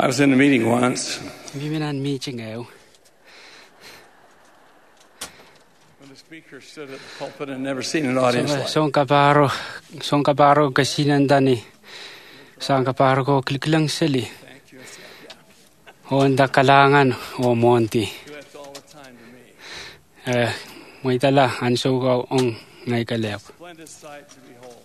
I was in a meeting once. Viimeinen meeting When the speaker stood at the pulpit and never seen an audience like it. Son kaparo kasinan dani. Sang kaparo ko kliklang sili. Honda kalangan o monti. May tala anso ko ong ngay kalep. Splendid sight to behold.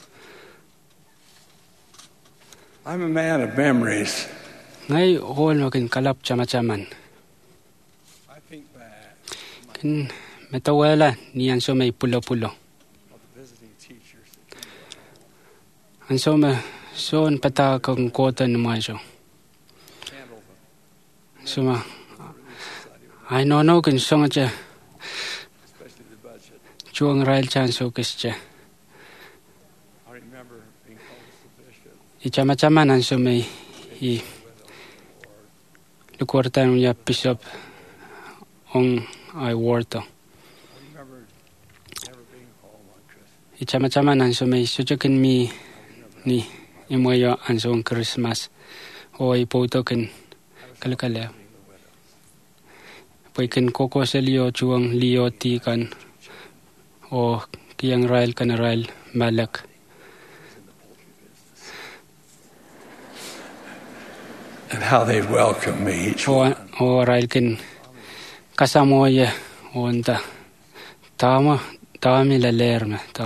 I'm a man of memories. Ngay hol makin kalap chama-chaman. I think back Kin metawala niyan so may pulo-pulo. of the visiting teachers that came to Anso me son pata kong kota naman so. handle them, Suma ay no kin song aja especially the budget. chuang rail chan so kischa. I remember being called as the bishop. Ichama-chaman anso may i lukortan ya bishop ong ay warto. I remember never being called on Christmas. Ichama-chaman anso may sujakin mi ni imoyo anso ang Christmas o ipoto kin kalakala. Pwede kin koko sa liyo chuang liyo ti kan o kiyang rail kan rail malak. And how they welcomed me each one. O rail kin kasamo ya o anta tama laler.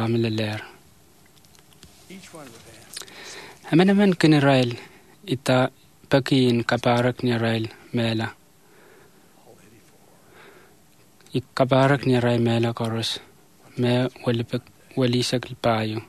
Each one would ask, Naman kin rail ita pakin kaparak ni rail mela. Ikaparak ni rail mela koros me walisak payo.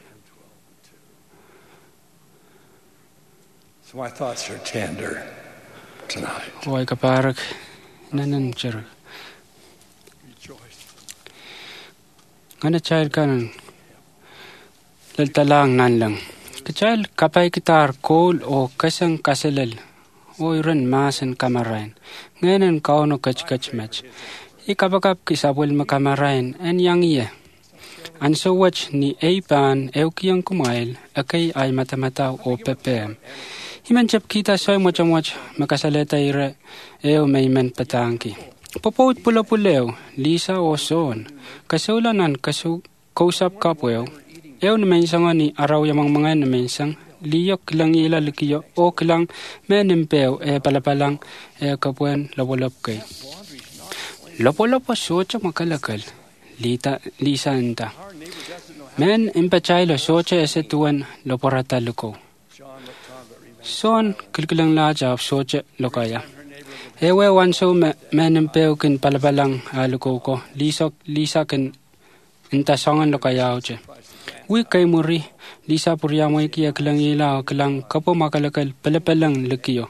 so my thoughts are tender tonight. O kaparak nanan cher. Rejoice. Ngana child kanan laltalang nan lang. Kachal kapay kitar kol o kasang kasalal o iran masan kamarain. Ngayon kauno kach match. Ikapakap kisabwal makamarain en yang iya. Anso watch ni Aipan eukiyang kumail akay ay matamata o ppm. Himanchap kita soy mocham watch makasaleta ira eo may man patangki. Popot pula-puleo, Lisa o son. Kasulanan kausap kapweo. Eo na mensang ni araw yamang mga na mensang. Liyok kilang ilalikiyo o kilang menimpeo palapalang kapwen lopolop kay. Lopo-lopo socha makalakal. Lisa anta. Men impachaylo socha tuwan loporata luko. Son kilkilang laja of socha lokaya. Ewe wanso menimpeo kin palapalang luko ko. Lisa kin intasongan lokaya oche. Wi kay muri, Lisa purya mo ikiya kilang ila o kilang kapo makalakal palapalang likiyo.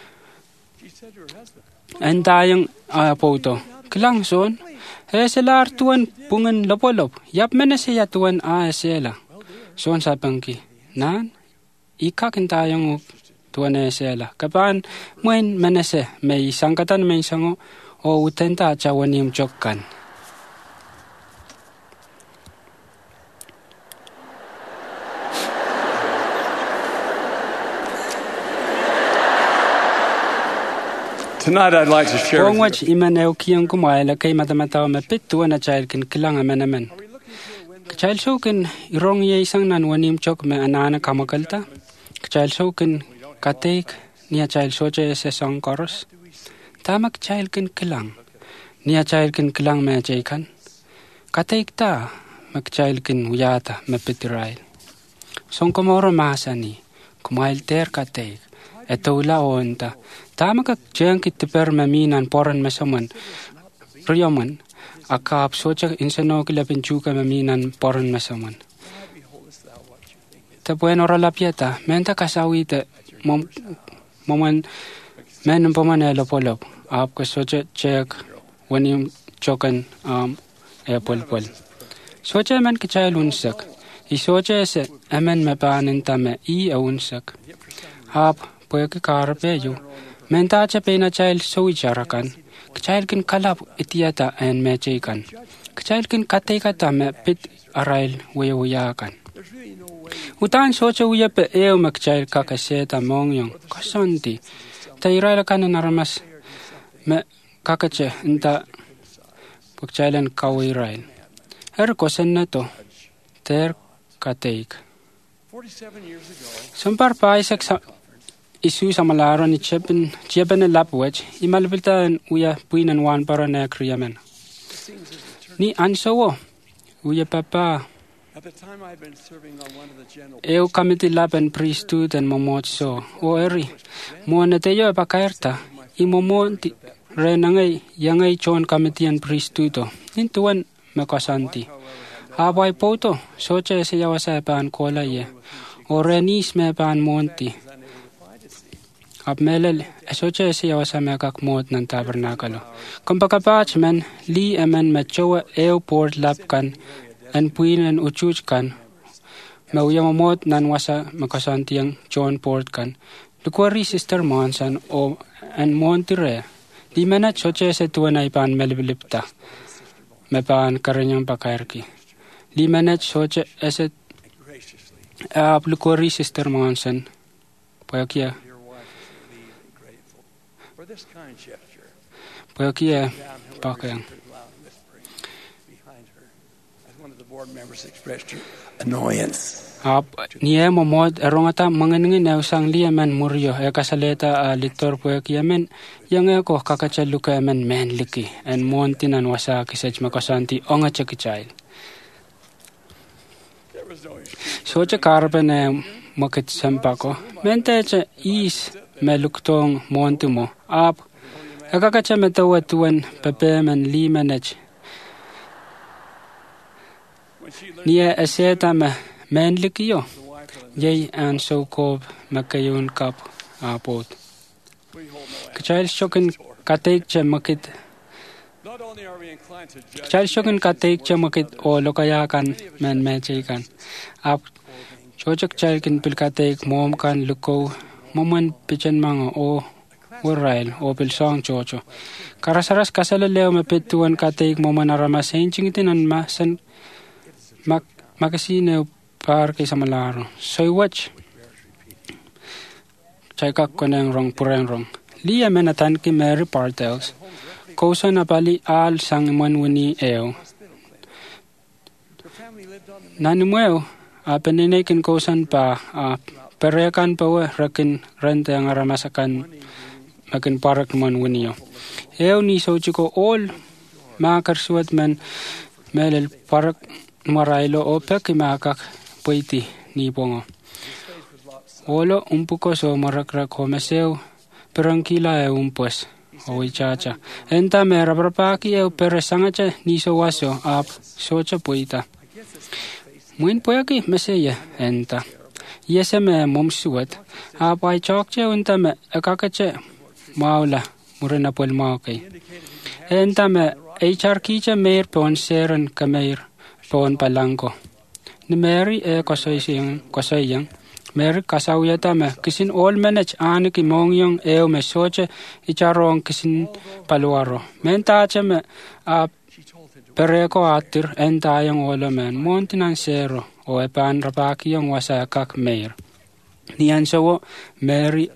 Antayang poto. Kilang son, sila artuan pungan lopolop. Yap mena siya tuan sila. Son sa pangki. Nan, ikakin tayong tuan sila. Kapaan muen mena se, may sangkatan may sango o utenta at sawan yung chokkan. Tonight I'd like to share Kung with watch iman kiyang kumaila kay matamataw mapituan na child kin kilang naman. Child show kin irong ye isang nanwanim chok me anana kamakalta. Child show kin katek niya child show che se song chorus. Tamak child kin kilang. Niya child kin kilang me kan. Katek ta mag child kin uyata mapitirail. Song kumoro masani kumail ter katek. Eto ula onta. Tama ka dyan kitiper maminan poran masaman. Riyaman. Akap socha insano kilapin chuka maminan poran masaman. Tapuan ora lapieta. Menta kasawi te. Moman. Menan pamanelo polop. Ap ka socha chek. Wanim chokan pol. Socha man kachay lunsak. Isocha ese. Amen mepanin tame unsak. Ap. Pwede karapeyo. Menta cha pena child so icharakan. Child kin kalap itiata and mechekan. Child kin katay kata me pit arail wayawayakan. Utaan socha uyape eo makchail kakaseta mongyong kasonti. Ta iraila kanan aramas me kakache inta pagchailan kau irail. Kosen na to ter kateik. Sumpar pa Isaac isu sa malaro ni Cheben na lapwech imalbiltaan uya puinan wan para na kriyamen. Ni ansowo uya papa eu kamiti laban priesthood and momotso o eri mo na teyo pakaerta imomonti renangay yangay chon kamitian priesthood intuan makasanti habay poto socha se yawasa pan kolaye o renis me pan monti abmelel socha se yawasa me kak mot ng tabernakalo kumpakapach men li emen machowa airport lapkan an puinan uchuch kan mauyamamot nan wasa makasantiang John Port kan lukwari sister Monsan o an Montire di manat soche se tuanay pan melibilipta me pan karanyang pakairki di manat soche eset lukwari sister Monsan payakia pakayang niya momod erongata manganingin usang liaman muryo kasaleta litor puek yamen yang ko kakachaluka yamen menliki and montinan wasa kisaj makasanti onga chakichai socha karben makit sampako menteche is meluktong montumo ap akakacha metawatuan pepemen limanach niya asetama menlikiyo jay an so-called makayun kap apot. Kachal shokin katek cha makit o lokayakan men mechikan ap chojak chalkin pilkatek mom kan luko moman pichen mango o Urail o pilsong chocho karasaras kasalaleo mapituan katek moman aramas hinchingtin an masan makasine par kay sa malaro. So watch. Chayka ko na rong pureng rong. Liya menatan ki Mary Partels. Kausa na pali al sang manwani eo. Nanimweo peninakin kausan pa perekan pa rakin rente ang aramasakan makin parak manwani yo. Eo ni sochiko all makarsuat man melel parak marailo opek imakak puiti ni pongo. Olo umpuko so marakrak homeseo perangkila umpos o ichacha. Enta me rabrapaki peresangacha ni so waso ap socha puita. Muin poyaki meseye enta. Yese me momsuat ap ay chokche unta me akakache maula murena pol maokay. Enta me HR kicha meir pon seren kameir pon palangko. Ni Mary kosoyang Mary kasawiyata me kisin all manage ani ki mongyong me soche icharong kisin paluaro. Mentache me pereko atir entayang olo men montinan sero o epan rapaki yung wasakak mayor. Niyan sawo Mary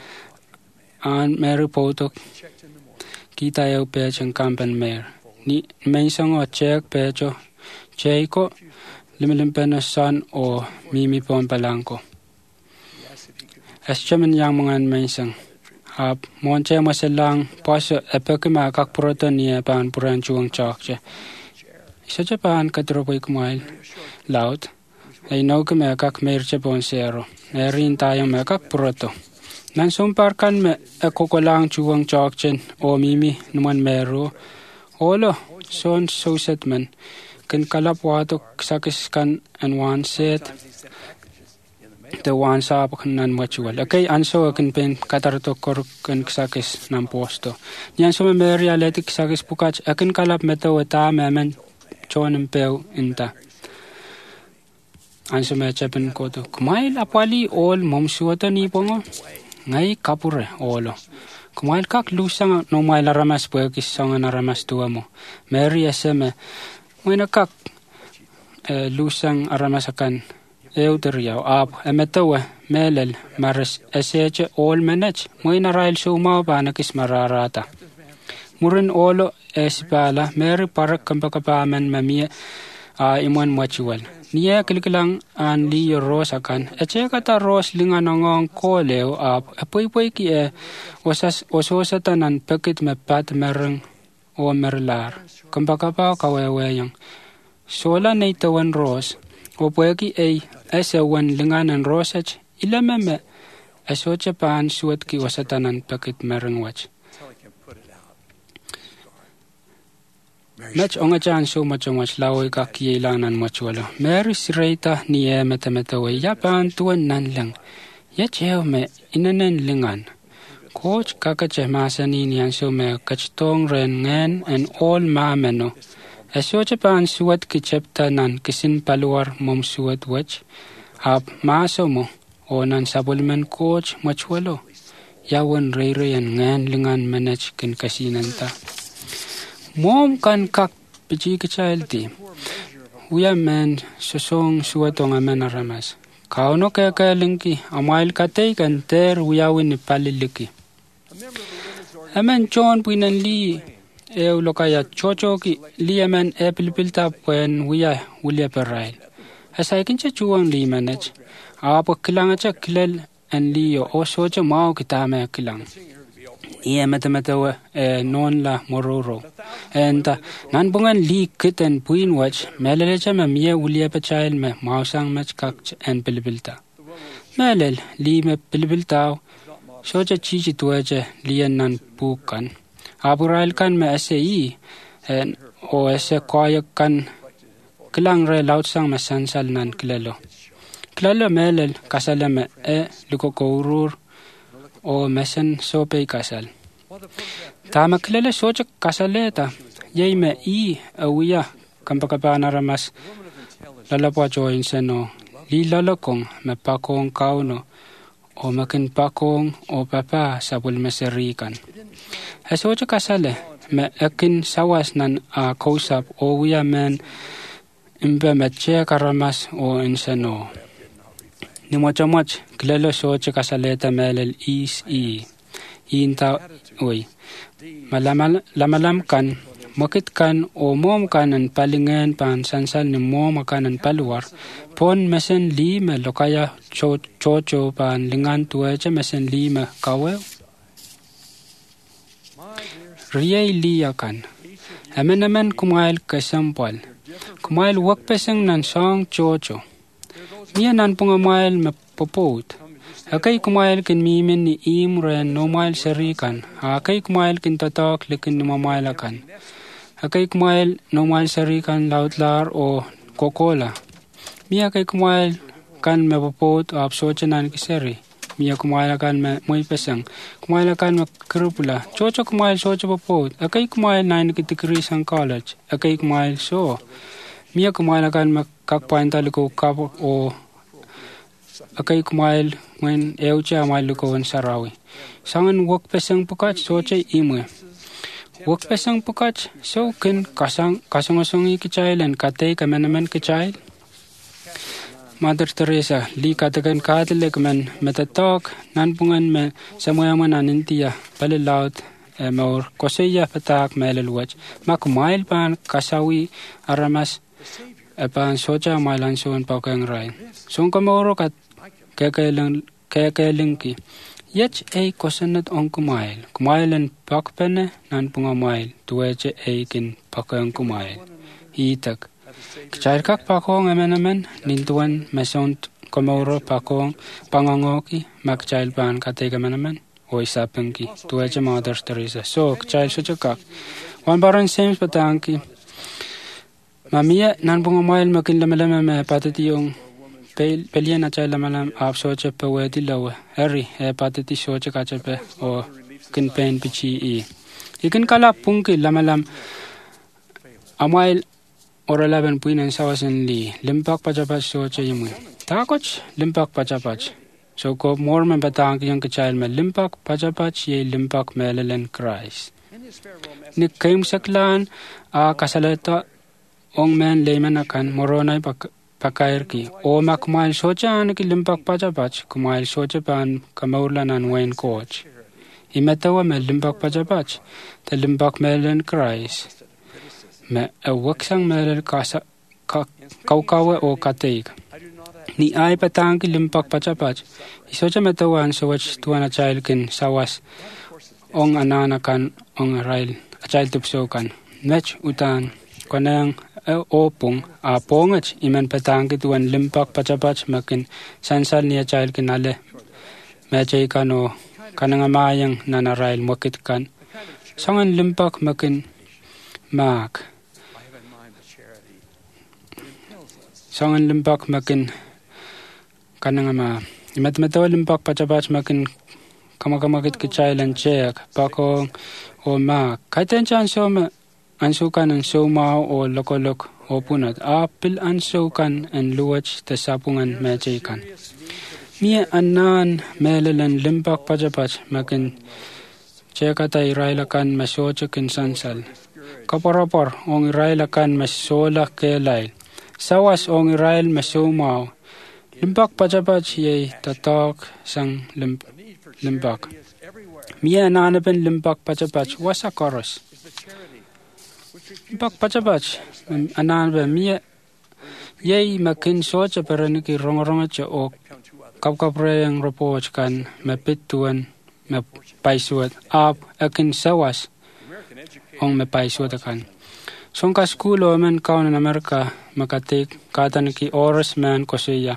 potok kita yung pechang kampan mayor. Ni mensang o check pecho Cheiko limilimpena son o mimi pon palangko. Eschaman yang mga mensang. Monche maselang paso epekima kakproto niya pan puran chuang chakche. Isa pan katropoy kumail laut. Ay no kime kak merche pon sero. Erin tayong me kakproto. Nansumparkan me ekokolang chuang chakchen o mimi numan mero. Olo son sosetman. Kan kalapwatok sakis kan and one set the one sa nan mutual. Okay, anso kan pen katarto koruk kan sakis nam posto. Niyan so Mary aletik sakis pukach akin kalap meto ta memen chonem peu inta. Anso me chepen ko to. Kumail apali all momsuata ni pongo. Ngai kapure olo. Kumail kak lusang no mail ramas puekis sanga naramas tuamo. Mary eseme Wena kak lusang aramasakan euteriau ap emetawe melel maris eseche ol menech muina rail suma banakis mararata murin olo esbala meri parak kampakapamen mamia imuan machual niya kilkilang an li rosakan eche kata ros linganongong koleo ap apoy ki wasas ososatanan pakit mepat mereng o merlar kampakapa kaweweyang sola neitawan ros o pueki esewan linganan rosach ilameme asoche pan suat ki wasatanan pakit mereng wach Mech ongachan so machongach lawi ka kielanan machwala. Mary sireta niye metametawe yapan tuan nan lang. Yacheo me inanen lingan. Coach kakache masani niyan so me kachtong ren ngen and all mameno. Asoche pan suat ki chepta nan kisin paluar mom suat wach. Ap maso mo o nan sabulmen coach machwalo. Yawan reyre yan ngen lingan manage kin kasinanta. Mom kan kak pichi kichalti. Uya men sosong suatong amen aramas. Kauno kaya linki amail katay kan ter uyawin ni paliliki. Amen John puinan li lokaya chocho ki li amen pilpilta puen uya perail. Asay kincha chuang li manage. Apo kilanga cha kilal an liyo o socha mao kitame kilang. Iya mata non la mororo. And nan bungan li kit and puin watch melelecha me mia ulia pa child me mausang match kak and pilbilta. Melel li me pilbilta socha chichi tuaje lian nan pukan. Aburail kan me SAE and o ese koyak kan kilang re lautsang me sansal nan kilelo. Kilelo melel kasala me lukokourur o mesen sope kasal. Tama kilele socha kasaleta yei me awia kampakapana ramas lalapwa join seno li lalakong me pakong kauno o makin pakong o papa sabul meserikan. Socha kasale me akin sawas nan kausap o wia men imbe meche karamas o inseno. Ni mocha kilele socha kasaleta melel Inta oi malamalam kan makit kan o mom kanan palingen pan sansal ni mom kanan paluar pon mesen li me lokaya chocho pan lingan tuaje mesen li me kawe riay li akan amen kumail kasampal kumail wakpeseng nan song chocho niya nan pungamail me popot Akai kumail kin mimin ni imren no mail serikan. Akai kumail kin tatak likin ni mamailakan. Akai kumail no mail serikan lautlar o kokola. Mia akai kumail kan me popot o apsochanan kiseri. Mia kumail kan me muy pesang. Kumail kan me krupula. Chocho kumail socho popot. Akai kumail 9 kitikrisang college. Akai kumail so. Mia kumail kan me kakpaintaliko kapo o akai kumail when eucha maluko wan sarawi. Sangan wak pesang pukat soche imwe. Wak pesang pukat so kin kasongasongi kichailan katay kamenaman kichail. Mother Teresa li katakan katilek men metatok nanpungan me samoyaman anintiya palilaut maur koseya patak melelwach makumail pan kasawi aramas pan socha mailan soon pakang rai. Song kamoro kat kakailingki. Yach kosanat on kumail. Kumailan pakpene nan pungamail. Tuweche kin pakang kumail. Itak. Kichairkak pakong amenamen. Nintuan mesont kamoro pakong pangangoki. Makchail pan kateg amenamen. O isapengki. Tuweche Mother Teresa. So, kichail suchakak. Wan baran sems patangki. Mamia nan pungamail makin lamalama patati yung Pelian acha lamalam ap soche pe wedi lawa. Harry patati soche kacha pe o kin pen pichi Ikin kala pungki lamalam amail or 11 puinan sawasan li. Limpak pachapach soche yimu. Takoch limpak pachapach. So ko more man batang yung kachayal me limpak pachapach ye limpak melelen Christ. Ni kaim saklan kasalata ong men layman akan moronay pakairki o kumail socha an ki limpak pachapach kumail socha pan kamaurlan an wain coach. Imetawa me limpak pachapach te limpak melen Christ me waksang melen kaukawa o kateik. Ni ay patangki limpak pachapach isocha metawa an sowach tuana chailkin sawas ong ananakan ong rail achail tupsokan. Mech utan konang opung apongach iman patangki tuan limpak pachapach makin sansal niya chailkin ale mechai kano kanangamayang nanarail mokitkan. Songan limpak makin maak. Songan limpak makin kanangama. Imat-matawa limpak pachapach makin kamakamakit kichailan chek. Pako o maak. Kaitan siya ansukan ang sumao o lokolok o punat. Apil ansukan ang luwach tasapungan mechaikan. Mia anan melelan limpak pachapach makin cekata irailakan masochokin sansal. Kaparapar ong irailakan masola kelay. Sawas ong irail masumao. Limpak pachapach yay tatak sang limpak. Mia ananapan limpak pachapach wasa koros. Limpak pachapach ananapan mia yay makin socha paraniki rongorongacha o kapkaprayang rapoch kan mapituan mapaisuat ap akin sawas ong mapaisuat akan. Songka skulo man kaun in Amerika makatik kataniki oras man kosiya.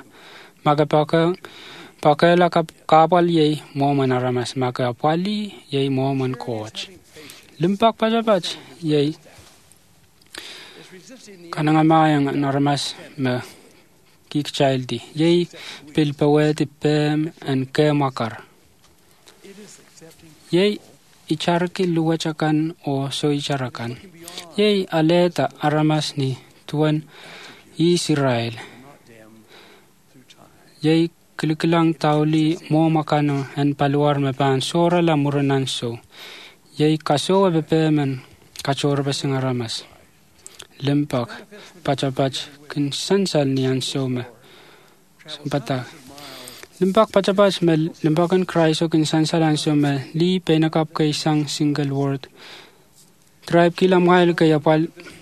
Pakela kapal yay mo man aramas makapali yay mo man coach. Limpak pachapach yay kanangamayang naramas ma kikchildi. Yay pilpaweti pem and kemakar. Yay icharki luwachakan o so icharakan. Yay aleta aramas ni tuan Israel. Yay kilikilang tauli mo makano en paluar me pan sora la murananso. Yay kaso bepemen kachor basing aramas. Limpak pachapach kin sansal ni anso me. Sampata. Limpak pachapach me limpakan Christ o kin sansal anso me li penakap kay isang single word. Tribe kila mahal kay apal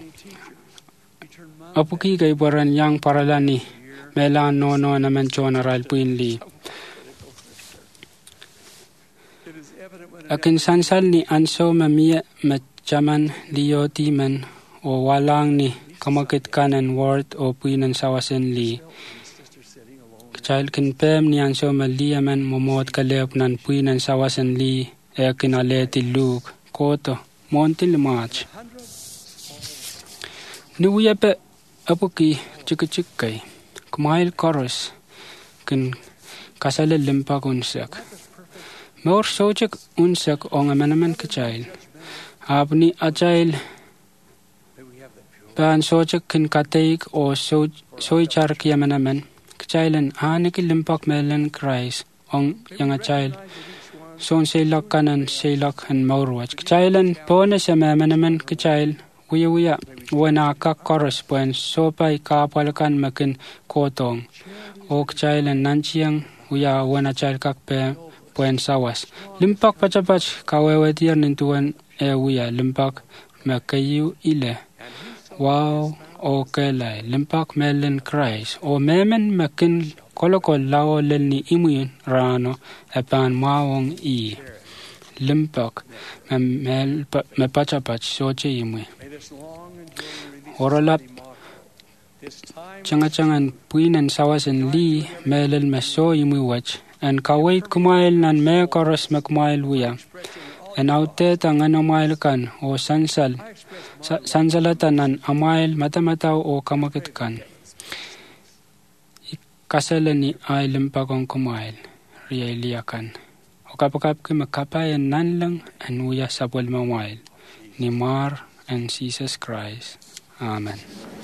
apuki kay baran yang paralani melan nono na menchon aral puinli. Akin sansal ni anso me mia mechaman liyoti men o walang ni kamakit kanan word o puinan sawasen li. Child kin pem ni anso malia man momot kalep nan puinan sawasen li e kinaleti luk koto montil march. Nuya pe apuki chikay kumail koros kin kasale limpak unsak. Maur sojik unsak o ngamenaman kachail. Abni achail Pan sojik kin kateik o soy charki yamanaman. Kachailan aniki limpak melen Christ ong yang achail. Son silak kanan silak han maurwach. Kachailan pona sa mamanaman kachail. Uya wana koros puen sopay kapalakan makin kotong. O kachailan nanchiyang uya wana chail kakpe puen sawas. Limpak pachapach kawewetier nintuan uya limpak makayu ile. Wow, okay lai. Limpak melen Christ. O memen makin kolokol lao lelni imuyin rano epan mawong i. Limpak me pachapach soche imuy. Orolap changan puinan sawasen li melel meso imuy wach. En kawait kumail nan me koros me kumail wuya. En autet ang anomail kan o sansalatan nan amail matamataw o kamakit kan. Kasalan ni ay limpakong kumail riyaliakan. O kapakap ki makapayan nan lang anuya sa bulmamail ni Mar and Jesus Christ. Amen.